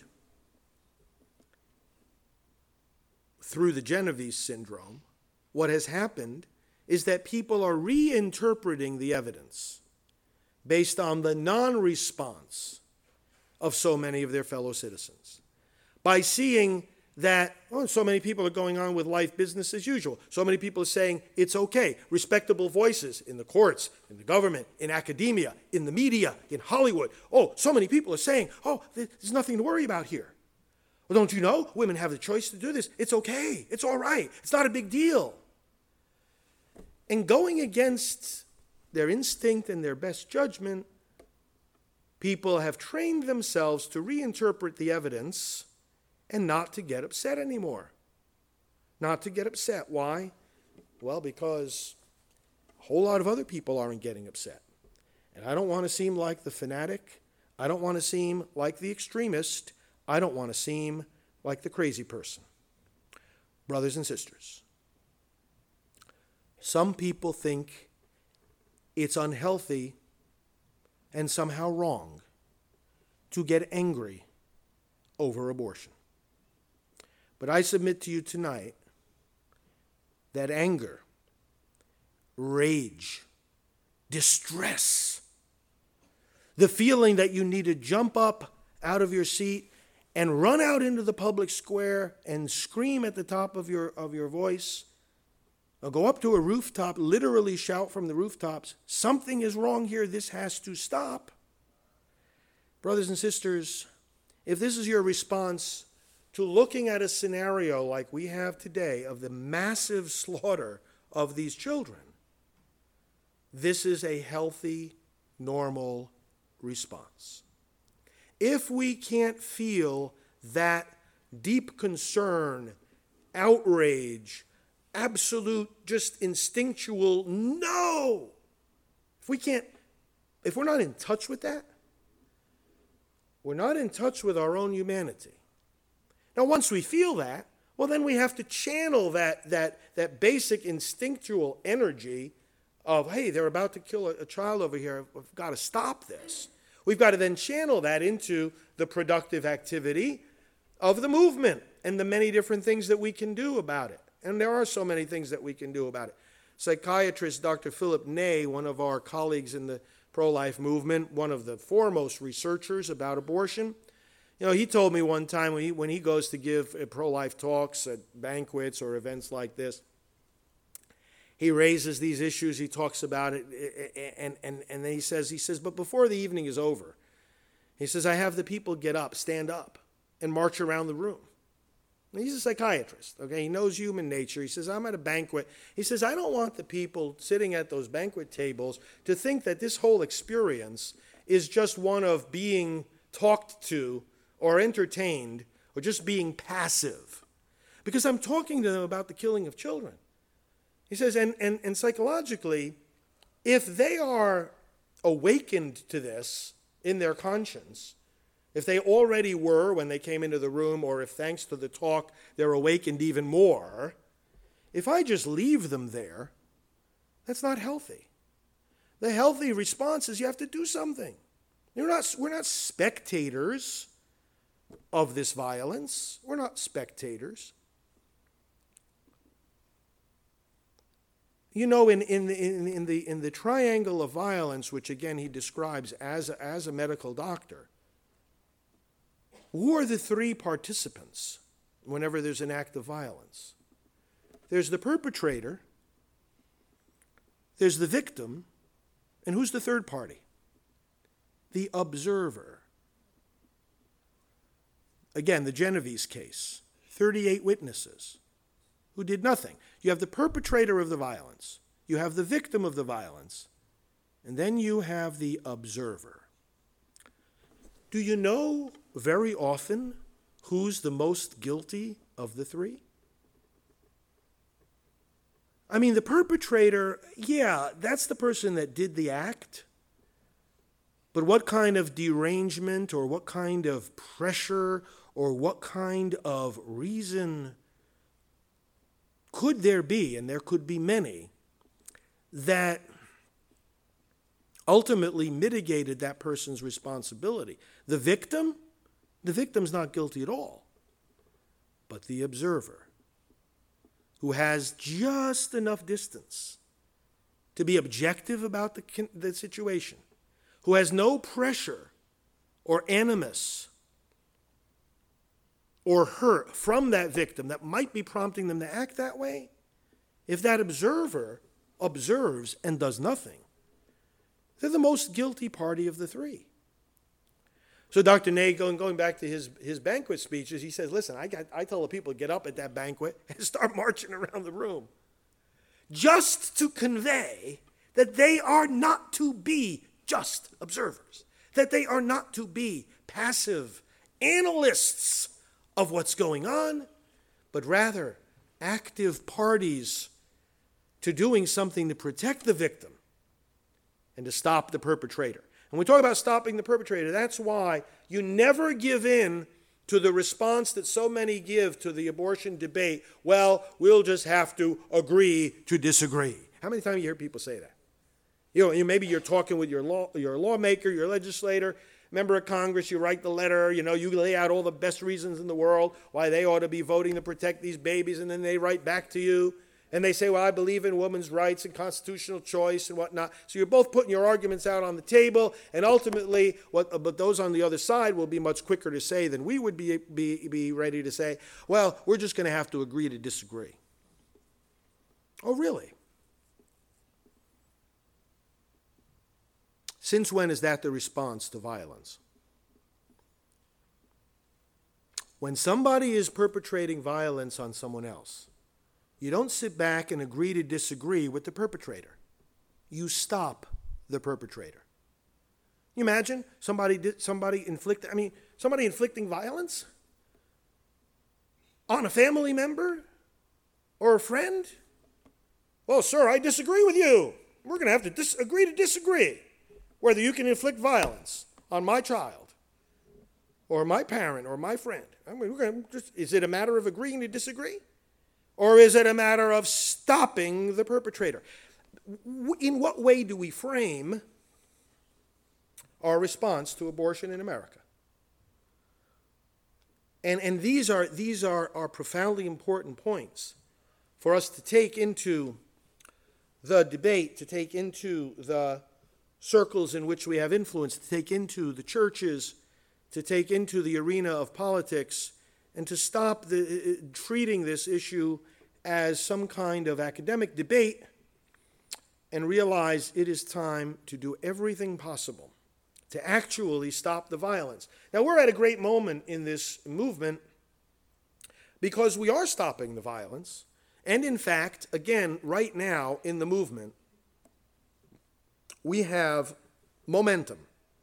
through the Genovese syndrome, what has happened is that people are reinterpreting the evidence based on the non-response of so many of their fellow citizens. By seeing that, oh, so many people are going on with life business as usual. So many people are saying it's okay. Respectable voices in the courts, in the government, in academia, in the media, in Hollywood. Oh, so many people are saying, oh, there's nothing to worry about here. Well, don't you know? Women have the choice to do this. It's okay. It's all right. It's not a big deal. And going against their instinct and their best judgment, people have trained themselves to reinterpret the evidence and not to get upset anymore. Not to get upset. Why? Well, because a whole lot of other people aren't getting upset. And I don't want to seem like the fanatic. I don't want to seem like the extremist. I don't want to seem like the crazy person. Brothers and sisters, some people think it's unhealthy and somehow wrong to get angry over abortion. But I submit to you tonight that anger, rage, distress, the feeling that you need to jump up out of your seat and run out into the public square and scream at the top of your, of your voice, or go up to a rooftop, literally shout from the rooftops, something is wrong here, this has to stop. Brothers and sisters, if this is your response to looking at a scenario like we have today of the massive slaughter of these children, this is a healthy, normal response. If we can't feel that deep concern, outrage, absolute, just instinctual no, if we can't, if we're not in touch with that, we're not in touch with our own humanity. Now, once we feel that, well, then we have to channel that, that, that basic instinctual energy of, hey, they're about to kill a, a child over here. We've got to stop this. We've got to then channel that into the productive activity of the movement and the many different things that we can do about it. And there are so many things that we can do about it. Psychiatrist Doctor Philip Ney, one of our colleagues in the pro-life movement, one of the foremost researchers about abortion, you know, he told me one time when he, when he goes to give pro-life talks at banquets or events like this, he raises these issues, he talks about it, and, and, and then he says, he says, but before the evening is over, he says, I have the people get up, stand up, and march around the room. And he's a psychiatrist, okay? He knows human nature. He says, I'm at a banquet. He says, I don't want the people sitting at those banquet tables to think that this whole experience is just one of being talked to or entertained or just being passive. Because I'm talking to them about the killing of children. He says, and, and, and psychologically, if they are awakened to this in their conscience, if they already were when they came into the room, or if thanks to the talk they're awakened even more, if I just leave them there, that's not healthy. The healthy response is you have to do something. You're not, we're not spectators of this violence. We're not spectators. You know, in, in, in, in, the, in the triangle of violence, which again he describes as, as a medical doctor, who are the three participants whenever there's an act of violence? There's the perpetrator, there's the victim, and who's the third party? The observer. Again, the Genovese case, thirty-eight witnesses who did nothing. You have the perpetrator of the violence, you have the victim of the violence, and then you have the observer. Do you know very often who's the most guilty of the three? I mean, the perpetrator, yeah, that's the person that did the act. But what kind of derangement or what kind of pressure or what kind of reason could there be, and there could be many, that ultimately mitigated that person's responsibility? The victim? The victim's not guilty at all. But the observer, who has just enough distance to be objective about the, the situation, who has no pressure or animus or hurt from that victim that might be prompting them to act that way, if that observer observes and does nothing, they're the most guilty party of the three. So Doctor Ney, going, going back to his, his banquet speeches, he says, listen, I, got, I tell the people to get up at that banquet and start marching around the room, just to convey that they are not to be just observers, that they are not to be passive analysts of what's going on, but rather active parties to doing something to protect the victim and to stop the perpetrator. And we talk about stopping the perpetrator. That's why you never give in to the response that so many give to the abortion debate. Well, we'll just have to agree to disagree. How many times you hear people say that? You know, maybe you're talking with your law, your lawmaker, your legislator, member of Congress, you write the letter, you know, you lay out all the best reasons in the world why they ought to be voting to protect these babies, and then they write back to you. And they say, well, I believe in women's rights and constitutional choice and whatnot. So you're both putting your arguments out on the table, and ultimately, what, but those on the other side will be much quicker to say than we would be, be, be ready to say, well, we're just going to have to agree to disagree. Oh, really? Since when is that the response to violence? When somebody is perpetrating violence on someone else, you don't sit back and agree to disagree with the perpetrator. You stop the perpetrator. You imagine somebody did somebody inflict I mean somebody inflicting violence on a family member or a friend? Well, sir, I disagree with you. We're going to have to dis- agree to disagree whether you can inflict violence on my child. or my parent or my friend. I mean, we're gonna just, is it a matter of agreeing to disagree? Or is it a matter of stopping the perpetrator? In what way do we frame our response to abortion in America? And, and these are, these are, are profoundly important points for us to take into the debate, to take into the circles in which we have influence, to take into the churches, to take into the arena of politics, and to stop the, uh, treating this issue as some kind of academic debate and realize it is time to do everything possible to actually stop the violence. Now, we're at a great moment in this movement because we are stopping the violence. And in fact, again, right now in the movement, we have momentum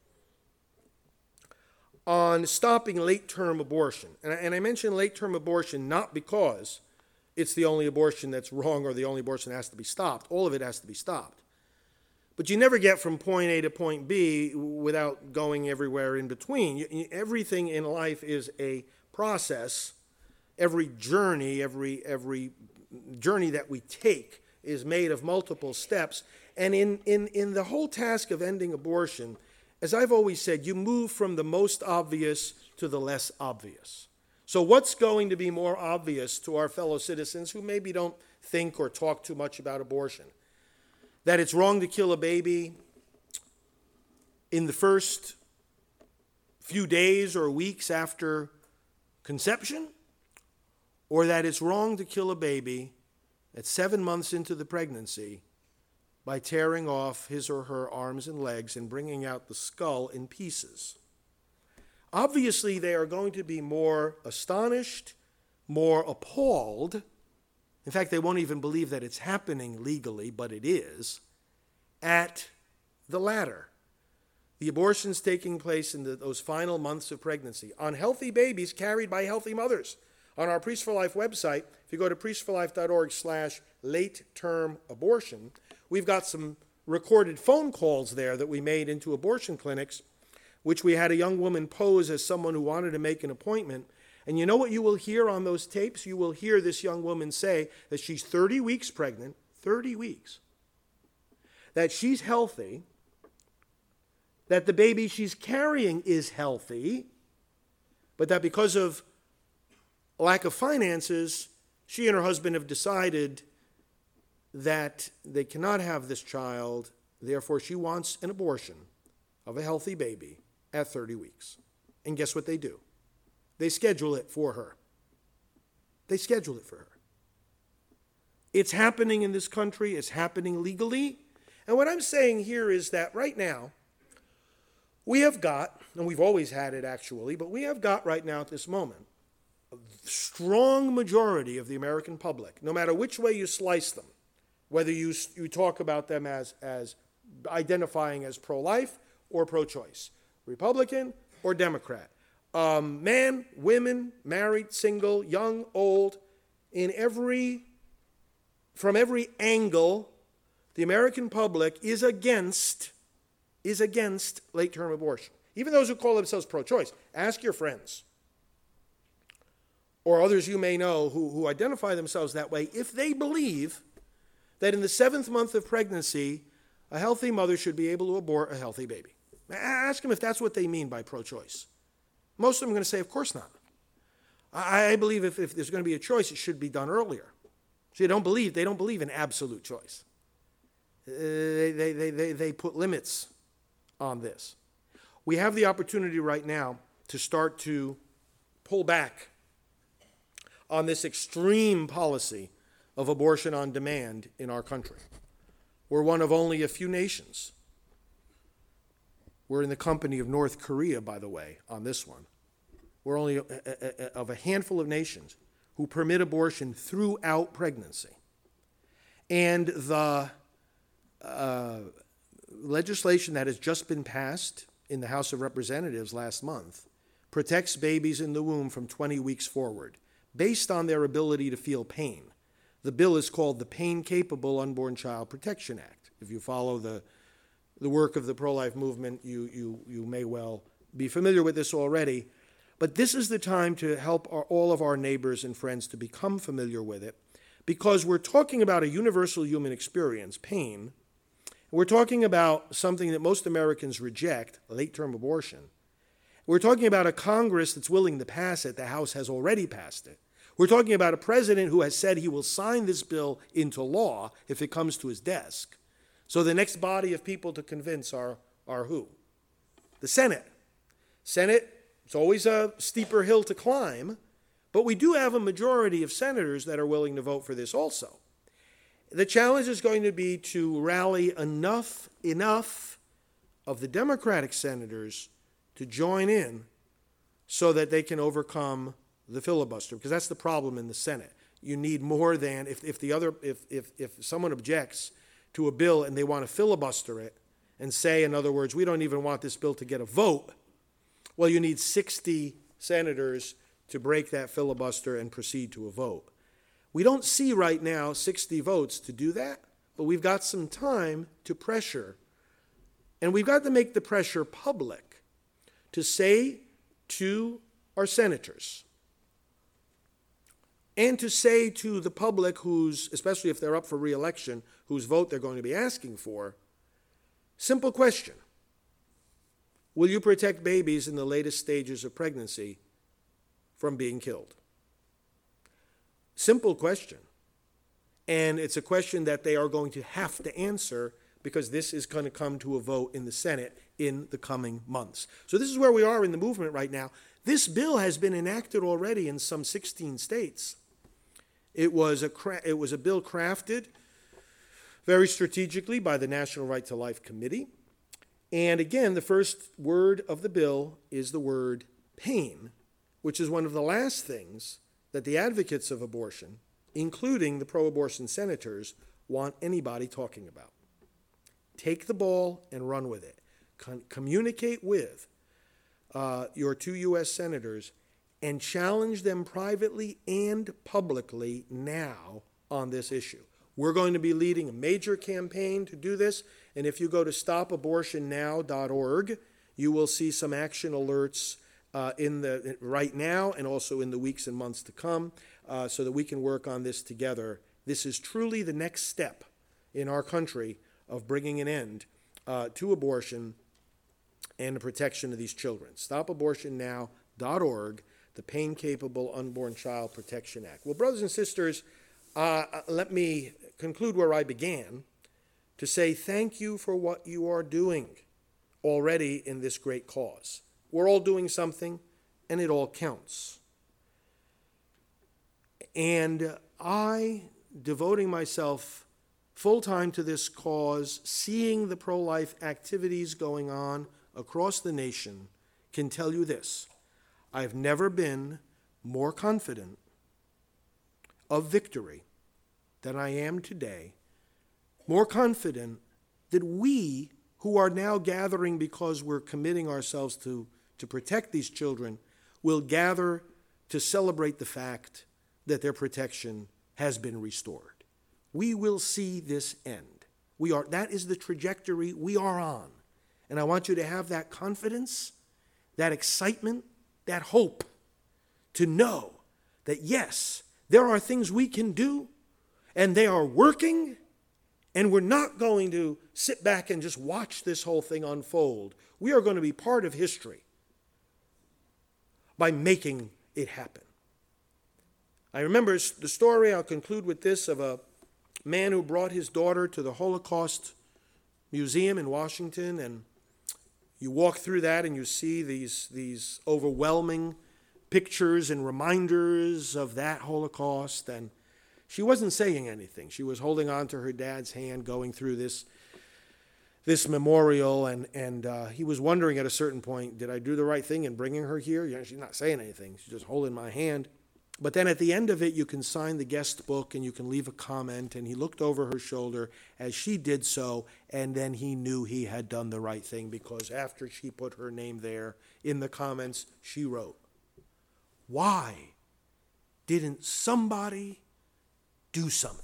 on stopping late-term abortion. And I, and I mention late-term abortion not because it's the only abortion that's wrong or the only abortion that has to be stopped. All of it has to be stopped. But you never get from point A to point B without going everywhere in between. You, you, everything in life is a process. Every journey, every, every journey that we take is made of multiple steps. And in, in, in the whole task of ending abortion, as I've always said, you move from the most obvious to the less obvious. So what's going to be more obvious to our fellow citizens who maybe don't think or talk too much about abortion? That it's wrong to kill a baby in the first few days or weeks after conception? Or that it's wrong to kill a baby at seven months into the pregnancy by tearing off his or her arms and legs and bringing out the skull in pieces? Obviously, they are going to be more astonished, more appalled. In fact, they won't even believe that it's happening legally, but it is, at the latter. The abortions taking place in the, those final months of pregnancy on healthy babies carried by healthy mothers. On our Priests for Life website, if you go to priestsforlife.org slash late-term abortion, we've got some recorded phone calls there that we made into abortion clinics, which we had a young woman pose as someone who wanted to make an appointment. And you know what you will hear on those tapes? You will hear this young woman say that she's thirty weeks pregnant, thirty weeks, that she's healthy, that the baby she's carrying is healthy, but that because of lack of finances, she and her husband have decided that they cannot have this child, therefore she wants an abortion of a healthy baby at thirty weeks. And guess what they do? They schedule it for her. They schedule it for her. It's happening in this country. It's happening legally. And what I'm saying here is that right now, we have got, and we've always had it actually, but we have got right now at this moment, a strong majority of the American public, no matter which way you slice them, whether you, you talk about them as, as identifying as pro-life or pro-choice, Republican or Democrat, um, man, women, married, single, young, old, in every, from every angle, the American public is against, is against late-term abortion. Even those who call themselves pro-choice. Ask your friends or others you may know who, who identify themselves that way if they believe that in the seventh month of pregnancy, a healthy mother should be able to abort a healthy baby. Ask them if that's what they mean by pro-choice. Most of them are going to say, of course not. I, I believe if, if there's going to be a choice, it should be done earlier. So they don't believe, they don't believe in absolute choice. Uh, they, they, they, they, they put limits on this. We have the opportunity right now to start to pull back on this extreme policy of abortion on demand in our country. We're one of only a few nations. We're in the company of North Korea, by the way, on this one. We're only a, a, a, of a handful of nations who permit abortion throughout pregnancy. And the uh, legislation that has just been passed in the House of Representatives last month protects babies in the womb from twenty weeks forward, based on their ability to feel pain. The bill is called the Pain-Capable Unborn Child Protection Act. If you follow the, the work of the pro-life movement, you, you, you may well be familiar with this already. But this is the time to help our, all of our neighbors and friends to become familiar with it, because we're talking about a universal human experience, pain. We're talking about something that most Americans reject, late-term abortion. We're talking about a Congress that's willing to pass it. The House has already passed it. We're talking about a president who has said he will sign this bill into law if it comes to his desk. So the next body of people to convince are, are who? The Senate. Senate, it's always a steeper hill to climb, but we do have a majority of senators that are willing to vote for this also. The challenge is going to be to rally enough, enough of the Democratic senators to join in so that they can overcome the filibuster, because that's the problem in the Senate. You need more than, if, if the other, if, if, if someone objects to a bill and they want to filibuster it and say, in other words, we don't even want this bill to get a vote, well, you need sixty senators to break that filibuster and proceed to a vote. We don't see right now sixty votes to do that, but we've got some time to pressure. And we've got to make the pressure public to say to our senators and to say to the public who's, especially if they're up for re-election, whose vote they're going to be asking for, simple question. Will you protect babies in the latest stages of pregnancy from being killed? Simple question. And it's a question that they are going to have to answer, because this is going to come to a vote in the Senate in the coming months. So this is where we are in the movement right now. This bill has been enacted already in some sixteen states. It was a, cra- it was a bill crafted very strategically by the National Right to Life Committee. And again, the first word of the bill is the word pain, which is one of the last things that the advocates of abortion, including the pro-abortion senators, want anybody talking about. Take the ball and run with it. Con- communicate with uh, your two U S senators and challenge them privately and publicly now on this issue. We're going to be leading a major campaign to do this, and if you go to stop abortion now dot org, you will see some action alerts uh, in the right now and also in the weeks and months to come, uh, so that we can work on this together. This is truly the next step in our country of bringing an end uh, to abortion and the protection of these children. stop abortion now dot org, the Pain Capable Unborn Child Protection Act. Well, brothers and sisters, uh, let me conclude where I began, to say thank you for what you are doing already in this great cause. We're all doing something, and it all counts. And I, devoting myself full-time to this cause, seeing the pro-life activities going on across the nation, can tell you this: I've never been more confident of victory than I am today, more confident that we, who are now gathering because we're committing ourselves to, to protect these children, will gather to celebrate the fact that their protection has been restored. We will see this end. We are, that is the trajectory we are on. And I want you to have that confidence, that excitement, that hope, to know that yes, there are things we can do, and they are working, and we're not going to sit back and just watch this whole thing unfold. We are going to be part of history by making it happen. I remember the story, I'll conclude with this, of a man who brought his daughter to the Holocaust Museum in Washington, and you walk through that and you see these, these overwhelming pictures and reminders of that Holocaust, and she wasn't saying anything. She was holding on to her dad's hand, going through this, this memorial, and, and uh, he was wondering at a certain point, did I do the right thing in bringing her here? You know, she's not saying anything. She's just holding my hand. But then at the end of it, you can sign the guest book and you can leave a comment, and he looked over her shoulder as she did so, and then he knew he had done the right thing, because after she put her name there in the comments, she wrote, "Why didn't somebody do something?"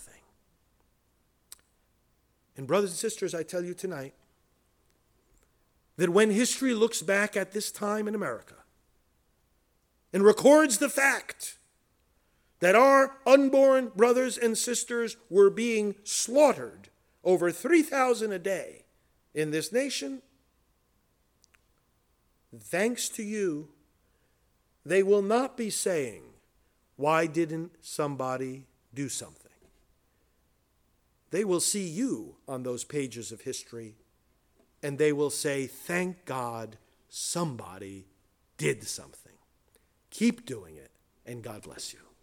And brothers and sisters, I tell you tonight that when history looks back at this time in America, and records the fact that our unborn brothers and sisters were being slaughtered, over three thousand a day in this nation, thanks to you, they will not be saying, "Why didn't somebody do something?" They will see you on those pages of history, and they will say, "Thank God somebody did something." Keep doing it, and God bless you.